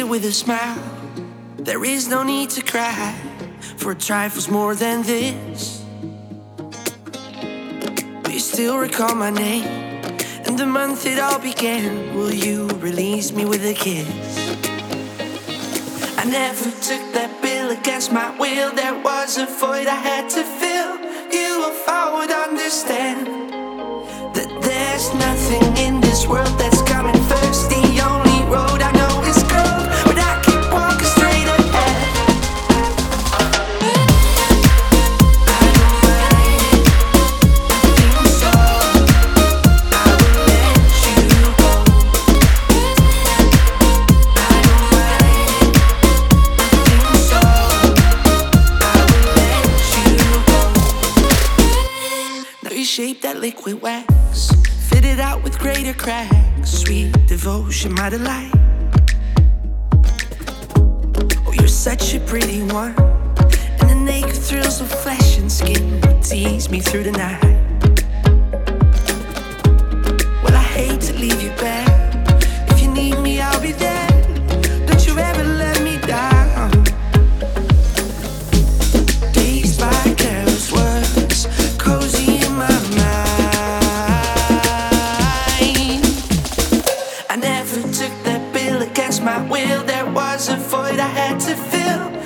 with a smile. There is no need to cry for trifles more than this. Do you still recall my name and the month it all began? Will you release me with a kiss? I never took that bill against my will. There was a void I had to fill. You, if I would understand that there's nothing in this world that's coming first. The only road I know is cold, but I keep walking straight ahead. I don't mind being so. I will let you go. I don't mind being so. I will let you go. Now you shape that liquid wax, fit it out with greater cracks. Sweet devotion, my delight. Oh, you're such a pretty one, and the naked thrills of flesh and skin will tease me through the night. Well, I hate to leave you back. If you need me, I'll be there. Don't you ever let me down. These by careless words, cozy in my mind. I never took that bill against my will. There was a void I had to fill.